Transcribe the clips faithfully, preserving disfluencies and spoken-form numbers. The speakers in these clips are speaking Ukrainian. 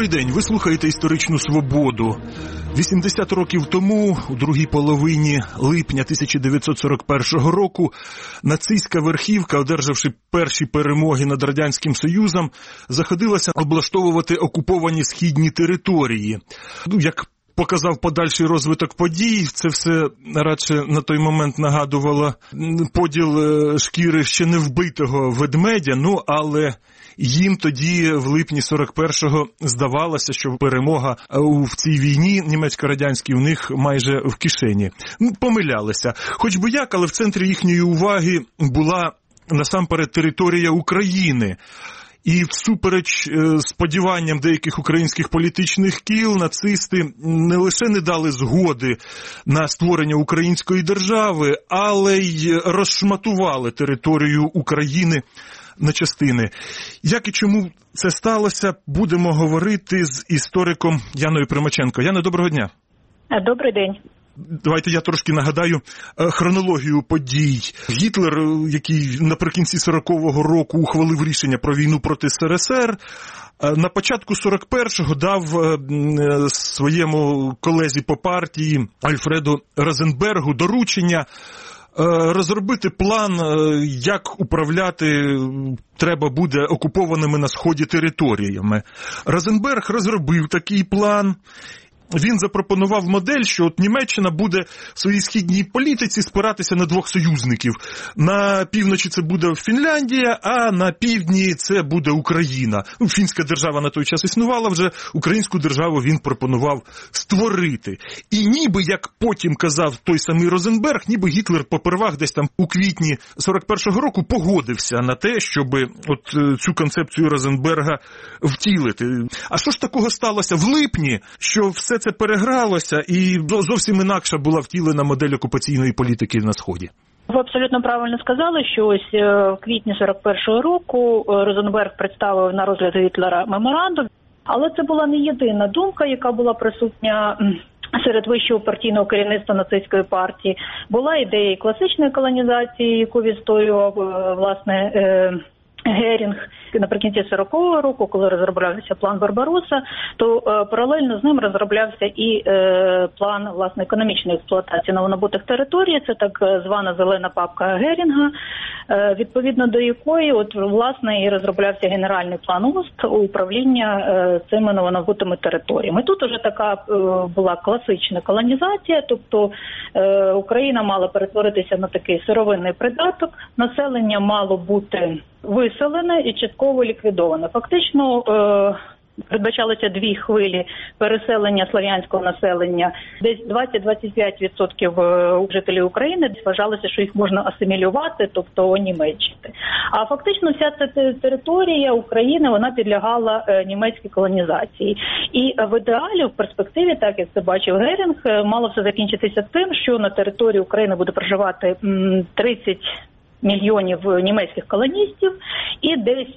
Добрий день, ви слухаєте «Історичну свободу». вісімдесят років тому, у другій половині липня тисяча дев'ятсот сорок першого року, нацистська верхівка, одержавши перші перемоги над Радянським Союзом, заходилася облаштовувати окуповані східні території. Ну, як показав подальший розвиток подій, це все радше на той момент нагадувало поділ шкіри ще не вбитого ведмедя, ну, але їм тоді в липні сорок першого здавалося, що перемога в цій війні німецько-радянській у них майже в кишені. Ну, помилялися. Хоч би як, але в центрі їхньої уваги була насамперед територія України. І всупереч сподіванням деяких українських політичних кіл, нацисти не лише не дали згоди на створення української держави, але й розшматували територію України на частини. Як і чому це сталося, будемо говорити з істориком Яною Примаченко. Яна, доброго дня. Добрий день. Давайте я трошки нагадаю хронологію подій. Гітлер, який наприкінці сорокового року ухвалив рішення про війну проти СРСР, на початку сорок першого дав своєму колезі по партії Альфреду Розенбергу доручення розробити план, як управляти треба буде окупованими на Сході територіями. Розенберг розробив такий план. Він запропонував модель, що от Німеччина буде в своїй східній політиці спиратися на двох союзників. На півночі це буде Фінляндія, а на півдні це буде Україна. Ну, фінська держава на той час існувала вже, українську державу він пропонував створити. І ніби, як потім казав той самий Розенберг, ніби Гітлер попервах десь там у квітні сорок першого року погодився на те, щоб от цю концепцію Розенберга втілити. А що ж такого сталося в липні, що все це перегралося і зовсім інакша була втілена модель окупаційної політики на Сході? Ви абсолютно правильно сказали, що ось в квітні сорок першого року Розенберг представив на розгляд Гітлера меморандум, але це була не єдина думка, яка була присутня серед вищого партійного керівництва нацистської партії. Була ідея і класичної колонізації, яку відстоював, власне, Герінг наприкінці сорокового року, коли розроблявся план Барбаросса, то е, паралельно з ним розроблявся і е, план, власне, економічної експлуатації новонабутих територій, це так звана зелена папка Герінга, е, відповідно до якої, от, власне, і розроблявся генеральний план ОСТ управління е, цими новонабутими територіями. Тут уже така е, була класична колонізація, тобто е, Україна мала перетворитися на такий сировинний придаток, населення мало бути виселене і частково ліквідоване. Фактично е, передбачалося дві хвилі переселення слов'янського населення. Десь двадцять-двадцять п'ять відсотків жителів України вважалося, що їх можна асимілювати, тобто онімечити. А фактично вся ця територія України, вона підлягала е, німецькій колонізації. І в ідеалі, в перспективі, так як це бачив Герінг, мало все закінчитися тим, що на території України буде проживати м, тридцять мільйонів німецьких колоністів і десь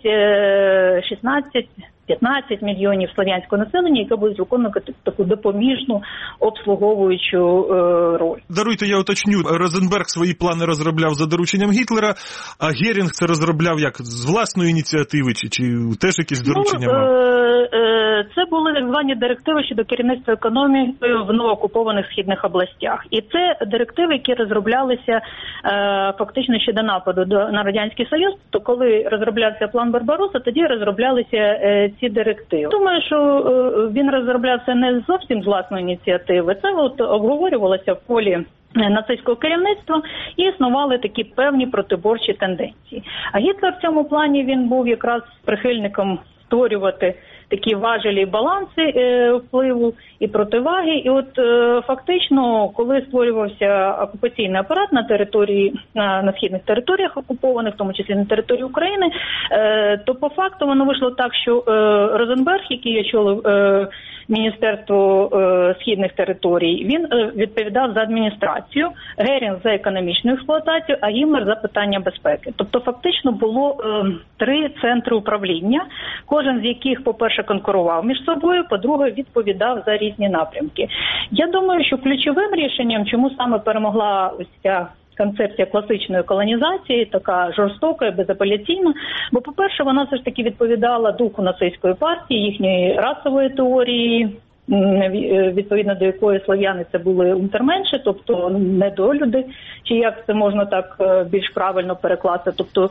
шістнадцять-п'ятнадцять мільйонів слов'янського населення, яке буде виконувати таку допоміжну обслуговуючу е, роль. Даруйте, я уточню. Розенберг свої плани розробляв за дорученням Гітлера, а Герінг це розробляв як з власної ініціативи, чи, чи теж якісь доручення мав? Ну, е, е, це були так звані директиви щодо керівництва економікою в новоокупованих східних областях. І це директиви, які розроблялися е, фактично ще до нападу до, на Радянський Союз, то коли розроблявся план Барбаросса, тоді розроблялися е, ці директиви. Думаю, що е, він розроблявся не зовсім з власної ініціативи. Це от обговорювалося в полі нацистського керівництва і існували такі певні протиборчі тенденції. А Гітлер в цьому плані він був якраз прихильником створювати такі важелі баланси е, впливу і противаги. І от е, фактично, коли створювався окупаційний апарат на території, на, на східних територіях окупованих, в тому числі на території України, е, то по факту воно вийшло так, що е, Розенберг, який очолив е, Міністерство е, східних територій, він е, відповідав за адміністрацію, Герінг за економічну експлуатацію, а Гіммлер за питання безпеки. Тобто фактично було е, три центри управління, кожен з яких, по-перше, конкурував між собою, по-друге, відповідав за різні напрямки. Я думаю, що ключовим рішенням, чому саме перемогла ось ця концепція класичної колонізації, така жорстока, безапеляційна. Бо, по-перше, вона все ж таки відповідала духу нацистської партії, їхньої расової теорії, відповідно до якої слов'яни це були унтерменші, тобто недолюди, чи як це можна так більш правильно перекласти, тобто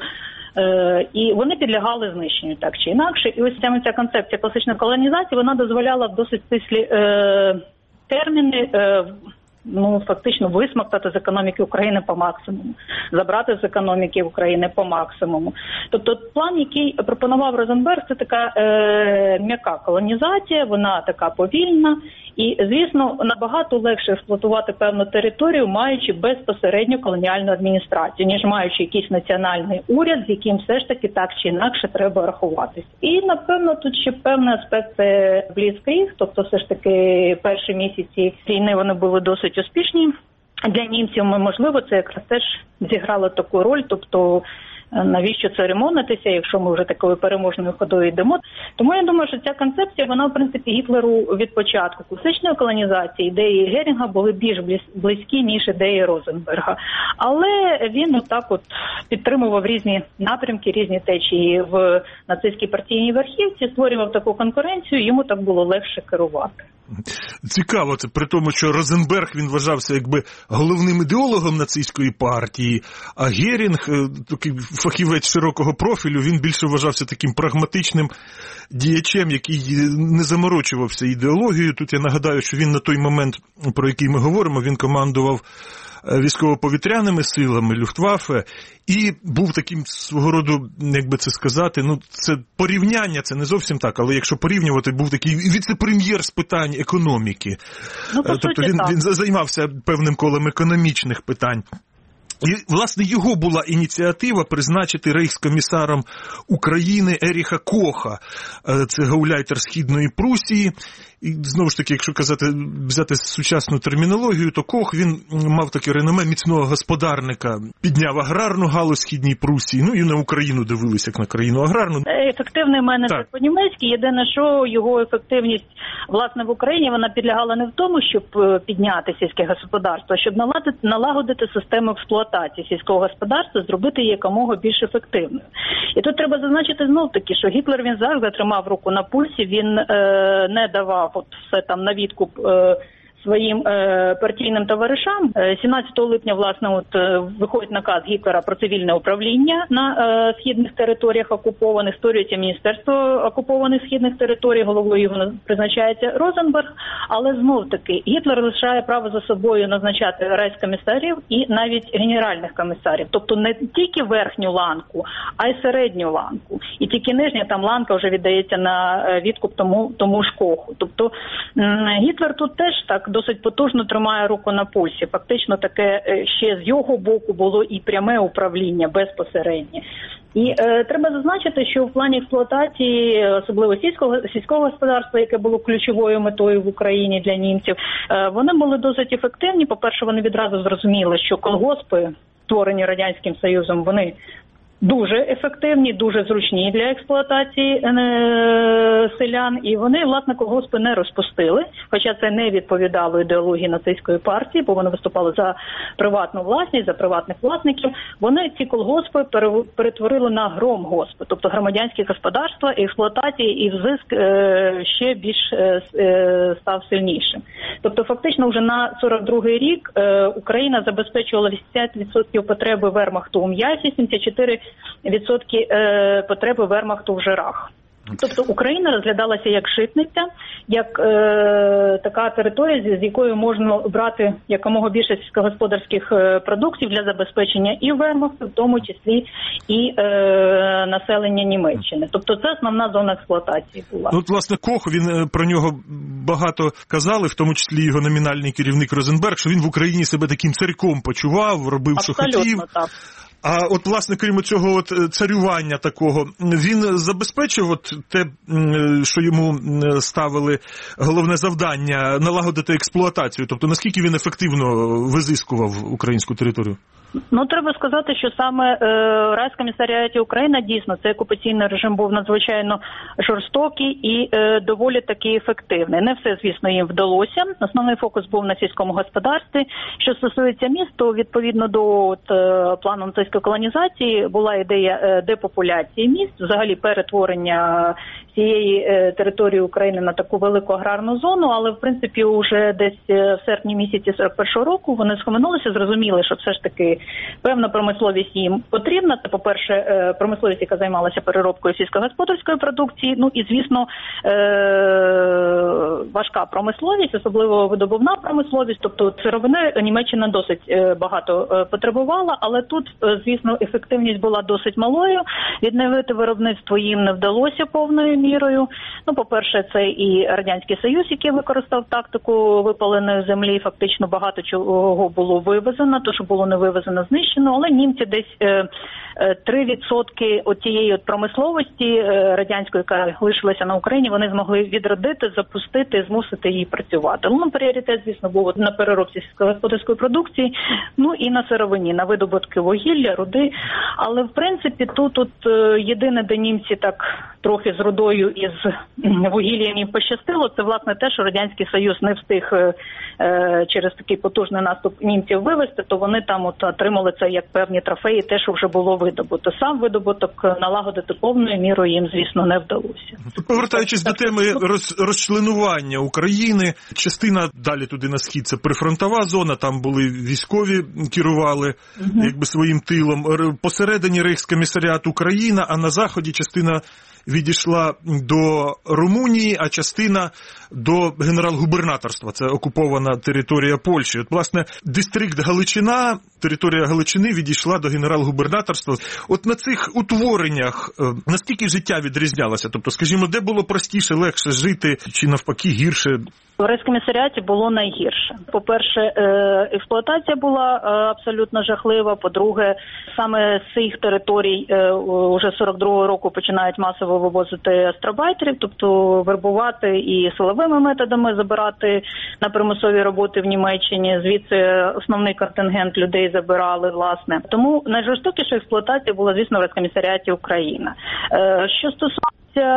е, і вони підлягали знищенню так чи інакше. І ось саме ця концепція класичної колонізації, вона дозволяла в досить стислі е, терміни е, ну, фактично висмоктати з економіки України по максимуму, забрати з економіки України по максимуму. Тобто план, який пропонував Розенберг, це така е, м'яка колонізація, вона така повільна, і, звісно, набагато легше експлуатувати певну територію, маючи безпосередньо колоніальну адміністрацію, ніж маючи якийсь національний уряд, з яким все ж таки так чи інакше треба рахуватись. І, напевно, тут ще певний аспект – це бліцкріг, тобто все ж таки перші місяці війни вони були досить успішні для німців. Можливо, це якраз теж зіграло таку роль, тобто навіщо церемонитися, якщо ми вже такою переможною ходою йдемо. Тому я думаю, що ця концепція, вона, в принципі, Гітлеру від початку класичної колонізації, ідеї Герінга були більш близькі, ніж ідеї Розенберга. Але він отак от підтримував різні напрямки, різні течії в нацистській партійній верхівці, створював таку конкуренцію, йому так було легше керувати. Цікаво, це при тому, що Розенберг, він вважався якби головним ідеологом нацистської партії, а Герінг, такий фахівець широкого профілю, він більше вважався таким прагматичним діячем, який не заморочувався ідеологією. Тут я нагадаю, що він на той момент, про який ми говоримо, він командував військово-повітряними силами Люфтваффе і був таким свого роду, як би це сказати, ну це порівняння, це не зовсім так, але якщо порівнювати, був такий віце-прем'єр з питань економіки. Ну, по тобто суті, він, так. він займався певним колом економічних питань. І, власне, його була ініціатива призначити рейхскомісаром України Еріха Коха. Це гауляйтер Східної Прусії. І, знову ж таки, якщо казати, взяти сучасну термінологію, то Кох, він мав таке реноме міцного господарника, підняв аграрну галузь Східній Прусії, ну і на Україну дивилися, як на країну аграрну. Ефективний менеджер по-німецьки, єдине, що його ефективність, власне, в Україні, вона підлягала не в тому, щоб підняти сільське господарство, а щоб наладити, налагодити систему експлуатації сільського господарства, зробити її якомога більш ефективною. І тут треба зазначити знов-таки, що Гітлер, він завжди тримав руку на пульсі, він е, не давав от все там на відкуп е, своїм е, партійним товаришам. сімнадцятого липня, власне, от е, виходить наказ Гітлера про цивільне управління на е, східних територіях окупованих, створюється Міністерство окупованих східних територій, головою його призначається Розенберг, але знов-таки Гітлер лишає право за собою назначати райскомісарів і навіть генеральних комісарів, тобто не тільки верхню ланку, а й середню ланку. І тільки нижня там ланка вже віддається на відкуп тому, тому ж Коху. Тобто Гітлер тут теж так досить потужно тримає руку на пульсі. Фактично таке ще з його боку було і пряме управління безпосереднє. І е, треба зазначити, що в плані експлуатації, особливо сільського, сільського господарства, яке було ключовою метою в Україні для німців, е, вони були досить ефективні. По-перше, вони відразу зрозуміли, що колгоспи, створені Радянським Союзом, вони дуже ефективні, дуже зручні для експлуатації е, селян, і вони, власне, колгоспи не розпустили, хоча це не відповідало ідеології нацистської партії, бо вони виступали за приватну власність, за приватних власників. Вони ці колгоспи перетворили на громгоспи, тобто громадянські господарства, і експлуатації, і взиск е, ще більш е, став сильнішим. Тобто, фактично, вже на сорок другий рік е, Україна забезпечувала вісімдесят відсотків потреби вермахту у м'ясі, сімдесят чотири відсотки е, потреби вермахту в жирах. Тобто Україна розглядалася як житниця, як е, така територія, з якою можна брати якомога більше сільськогосподарських е, продуктів для забезпечення і вермахту, в тому числі і е, населення Німеччини. Тобто це основна зона експлуатації була. Ну, от, власне, Кох, він про нього багато казали, в тому числі його номінальний керівник Розенберг, що він в Україні себе таким царьком почував, робив, абсолютно, що хотів. Так. А от, власне, крім цього от царювання такого, він забезпечив от те, що йому ставили головне завдання – налагодити експлуатацію? Тобто, наскільки він ефективно визискував українську територію? Ну, треба сказати, що саме е, Райскомісаріаті Україна, дійсно, цей окупаційний режим був надзвичайно жорстокий і е, доволі таки ефективний. Не все, звісно, їм вдалося. Основний фокус був на сільському господарстві. Що стосується міст, то відповідно до от, е, плану нацистської колонізації була ідея е, депопуляції міст, взагалі перетворення цієї е, території України на таку велику аграрну зону, але, в принципі, уже десь в серпні місяці сорок першого року вони схаменулися, зрозуміли, що все ж таки певна промисловість їм потрібна. Це, по-перше, промисловість, яка займалася переробкою сільськогосподарської продукції, ну і, звісно, важка промисловість, особливо видобувна промисловість, тобто сировини Німеччина досить багато потребувала, але тут, звісно, ефективність була досить малою, відновити виробництво їм не вдалося повною мірою. Ну, по-перше, це і Радянський Союз, який використав тактику випаленої землі, фактично багато чого було вивезено, то, що було не вивезено, знищено, але німці десь е, е, три відсотки от тієї от промисловості е, радянської, яка лишилася на Україні, вони змогли відродити, запустити, змусити її працювати. Ну, пріоритет, звісно, був на переробці сільськогосподарської продукції, ну і на сировині, на видобутки вугілля, руди. Але, в принципі, тут от, е, єдине, де німці так трохи з рудою і з вугіллям їм пощастило, це, власне, те, що Радянський Союз не встиг е, е, через такий потужний наступ німців вивезти, то вони там от отримали це як певні трофеї, те, що вже було видобуто. Сам видобуток налагодити повною мірою їм, звісно, не вдалося. Повертаючись до теми роз, розчленування України, частина далі туди на схід, це прифронтова зона, там були військові, керували угу. якби своїм тилом. Посередині Рейхскомісаріат Україна, а на заході частина відійшла до Румунії, а частина до генерал-губернаторства. Це окупована територія Польщі. От, власне, дистрикт Галичина, територія Галичини відійшла до генерал-губернаторства. От на цих утвореннях наскільки життя відрізнялося? Тобто, скажімо, де було простіше, легше жити, чи навпаки гірше? В Рейхскомісаріаті було найгірше. По-перше, експлуатація була абсолютно жахлива. По-друге, саме з цих територій уже з сорок другого року починають масово вивозити астробайтерів, тобто вербувати і силовими методами забирати на примусові роботи в Німеччині. Звідси основний контингент людей забирали, власне. Тому найжорстокіша експлуатація була, звісно, в Рейхскомісаріаті Україна. Що стосується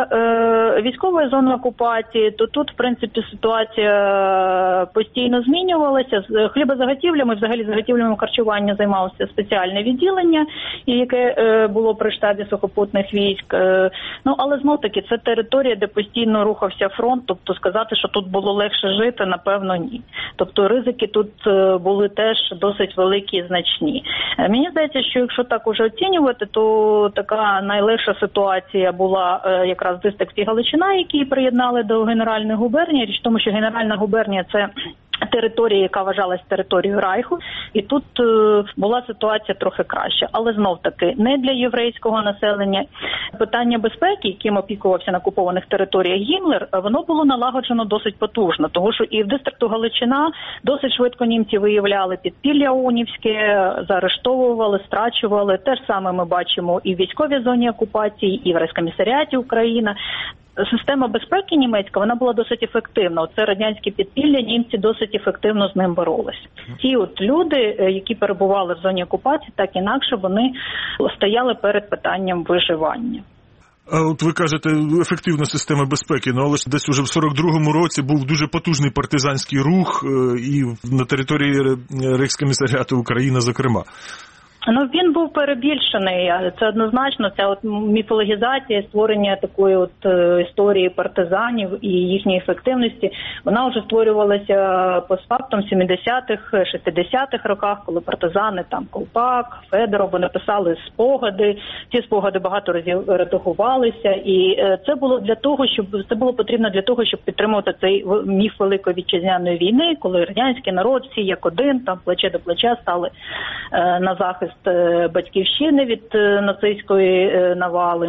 військової зони окупації, то тут, в принципі, ситуація постійно змінювалася. З хлібозаготівлями, взагалі заготівлями харчування займалося спеціальне відділення, яке було при штабі сухопутних військ. Ну, але знов-таки, це територія, де постійно рухався фронт, тобто сказати, що тут було легше жити, напевно, ні. Тобто ризики тут були теж досить великі і значні. Мені здається, що якщо так уже оцінювати, то така найлегша ситуація була якраз в дистрикті Галичина, які приєднали до Генеральної губернії. Річ в тому, що Генеральна губернія – це територія, яка вважалась територією Райху, і тут е, була ситуація трохи краща. Але знов-таки, не для єврейського населення. Питання безпеки, яким опікувався на окупованих територіях Гіммлер, воно було налагоджено досить потужно, тому що і в дистрикту Галичина досить швидко німці виявляли підпілля ОУНівське, заарештовували, страчували. Те ж саме ми бачимо і в військовій зоні окупації, і в Рейхскомісаріаті Україна. Система безпеки німецька, вона була досить ефективна. Оце радянське підпілля, німці досить ефективно з ним боролися. Ті от люди, які перебували в зоні окупації, так інакше вони стояли перед питанням виживання. А от ви кажете, ефективна система безпеки, ну але ж десь уже в сорок другому році був дуже потужний партизанський рух і на території Рейхскомісаріату Україна, зокрема. Ну, він був перебільшений, це однозначно, ця от міфологізація, створення такої от е, історії партизанів і їхньої ефективності, вона вже створювалася постфактум в сімдесятих, шістдесятих роках, коли партизани, там, Колпак, Федоров, вони писали спогади, ці спогади багато разів редагувалися, і е, це було для того, щоб, це було потрібно для того, щоб підтримувати цей міф Великої Вітчизняної війни, коли радянський народ, всі як один, там, плече до плеча стали е, на захист батьківщини від нацистської навали.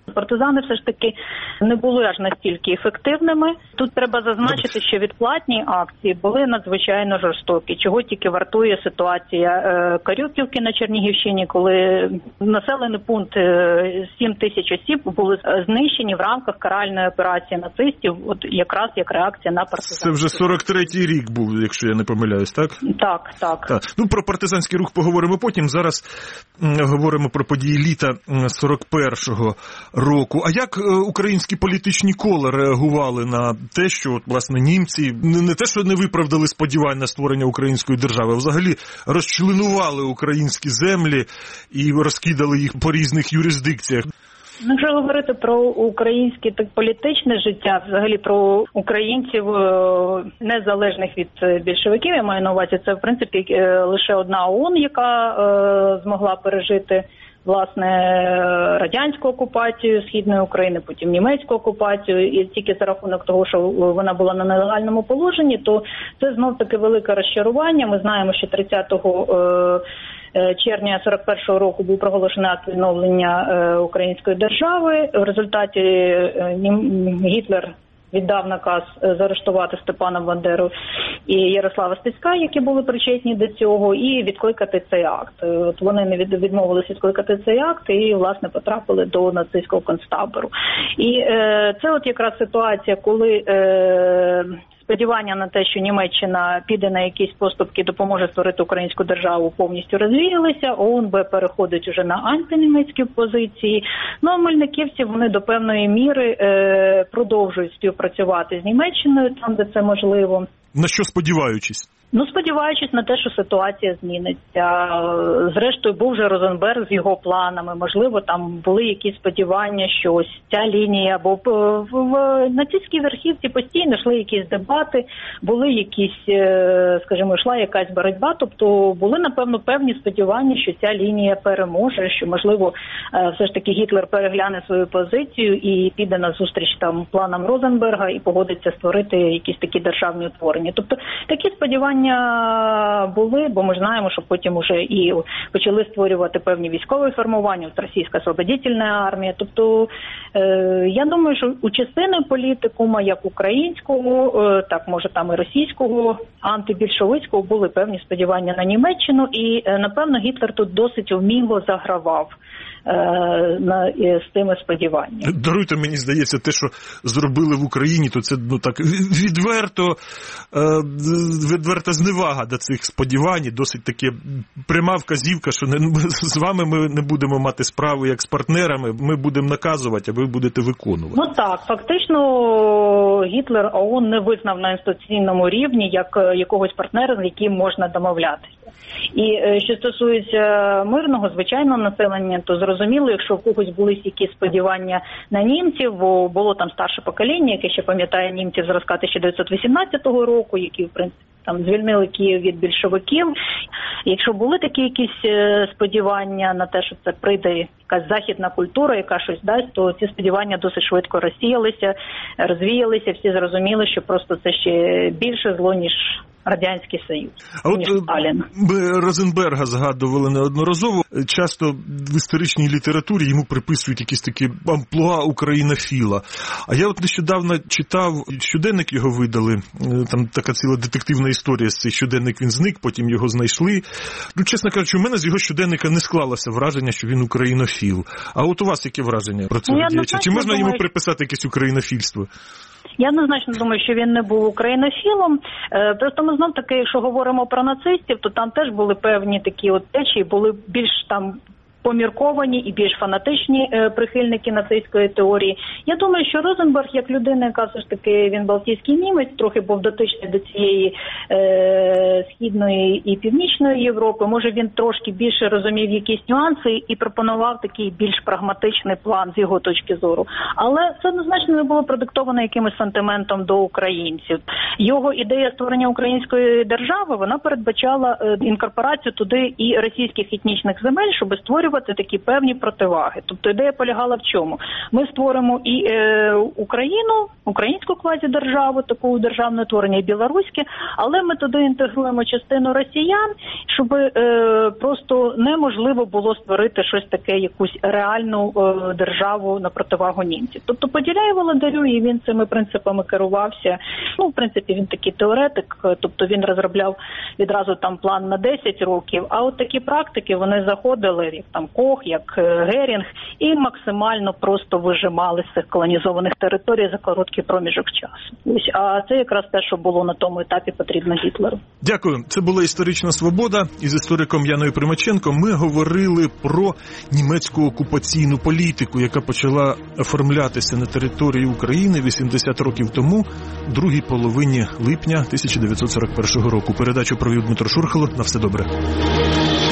Партизани все ж таки не були аж настільки ефективними. Тут треба зазначити, що відплатні акції були надзвичайно жорстокі. Чого тільки вартує ситуація Карюківки на Чернігівщині, коли населений пункт сім тисяч осіб були знищені в рамках каральної операції нацистів, от якраз як реакція на партизанський. Це вже сорок третій рік був, якщо я не помиляюсь, так? Так, так. так. Ну, про партизанський рух поговоримо потім. Зараз говоримо про події літа сорок першого року. А як українські політичні кола реагували на те, що, от, власне, німці не те, що не виправдали сподівань на створення української держави, а взагалі розчленували українські землі і розкидали їх по різних юрисдикціях? Якщо говорити про українське так політичне життя, взагалі про українців незалежних від більшовиків, я маю на увазі, це в принципі лише одна ОУН, яка е, змогла пережити власне радянську окупацію Східної України, потім німецьку окупацію, і тільки за рахунок того, що вона була на нелегальному положенні, то це знов таки велике розчарування. Ми знаємо, що тридцятого червня сорок першого року був проголошений акт відновлення української держави. В результаті Гітлер віддав наказ заарештувати Степана Бандеру і Ярослава Стецька, які були причетні до цього, і відкликати цей акт. От вони не відмовилися відкликати цей акт і, власне, потрапили до нацистського концтабору. І е, це от якраз ситуація, коли е, сподівання на те, що Німеччина піде на якісь поступки, допоможе створити українську державу, повністю розвіялися. ОУН переходить уже на антинімецькі позиції. Ну, а мельниківці, вони до певної міри е, продовжують співпрацювати з Німеччиною, там, де це можливо. На що сподіваючись? Ну, сподіваючись на те, що ситуація зміниться. Зрештою, був вже Розенберг з його планами. Можливо, там були якісь сподівання, що ось ця лінія, бо в, в нацистській верхівці постійно йшли якісь дебати, були якісь, скажімо, йшла якась боротьба, тобто були, напевно, певні сподівання, що ця лінія переможе, що, можливо, все ж таки Гітлер перегляне свою позицію і піде на зустріч там планам Розенберга і погодиться створити якісь такі державні утворення. Тобто, такі сподівання були, бо ми знаємо, що потім уже і почали створювати певні військові формування, от Російська освободительна армія. Тобто, е, я думаю, що у частини політикума, як українського, е, так, може там і російського, антибільшовицького, були певні сподівання на Німеччину, і, е, напевно, Гітлер тут досить вміло загравав На, з тими сподіваннями. Даруйте, мені здається, те, що зробили в Україні, то це ну так відверто, відверта зневага до цих сподівань, досить таке пряма вказівка, що не, з вами ми не будемо мати справу як з партнерами, ми будемо наказувати, а ви будете виконувати. Ну так, фактично Гітлер ОУН не визнав на інституційному рівні як якогось партнера, з яким можна домовлятися. І що стосується мирного, звичайного населення, то зрозуміло, якщо в когось були якісь сподівання на німців, бо було там старше покоління, яке ще пам'ятає німців зразка тисяча дев'ятсот вісімнадцятого року, які, в принципі, там звільнили Київ від більшовиків. Якщо були такі якісь сподівання на те, що це прийде якась західна культура, яка щось дасть, то ці сподівання досить швидко розсіялися, розвіялися, всі зрозуміли, що просто це ще більше зло, ніж Радянський Союз. А от ми Розенберга згадували неодноразово. Часто в історичній літературі йому приписують якісь такі амплуа українофіла. А я от нещодавно читав, щоденник його видали, там така ціла детективна історія з цей щоденник, він зник, потім його знайшли. Ну, чесно кажучи, у мене з його щоденника не склалося враження, що він українофіл. А от у вас яке враження про цього ну, діяча? Чи можна думаю... йому приписати якесь українофільство? Я однозначно думаю, що він не був українофілом. Просто ми знов таки, якщо говоримо про нацистів, то там теж були певні такі от течії, були більш там помірковані і більш фанатичні е, прихильники нацистської теорії. Я думаю, що Розенберг, як людина, яка все ж таки він балтійський німець, трохи був дотичний до цієї е, східної і північної Європи, може він трошки більше розумів якісь нюанси і пропонував такий більш прагматичний план з його точки зору. Але це однозначно не було продиктовано якимось сантиментом до українців. Його ідея створення української держави, вона передбачала е, інкорпорацію туди і російських етнічних земель, щоб створювати створювати такі певні противаги. Тобто ідея полягала в чому? Ми створимо і е, Україну, українську квазідержаву, таку державне творення, і білоруське, але ми туди інтегруємо частину росіян, щоб е, просто неможливо було створити щось таке, якусь реальну е, державу на противагу німців. Тобто поділяє володарю, і він цими принципами керувався. Ну, в принципі, він такий теоретик, тобто він розробляв відразу там план на десять років, а от такі практики, вони заходили, як там Кох, як Герінг, і максимально просто вижимали з цих колонізованих територій за короткий проміжок часу. Ось, а це якраз те, що було на тому етапі потрібно Гітлеру. Дякую. Це була «Історична свобода». Із істориком Яною Примаченко ми говорили про німецьку окупаційну політику, яка почала оформлятися на території України вісімдесят років тому, в другій половині липня тисяча дев'ятсот сорок першого року. Передачу провів Дмитро Шурхало. На все добре.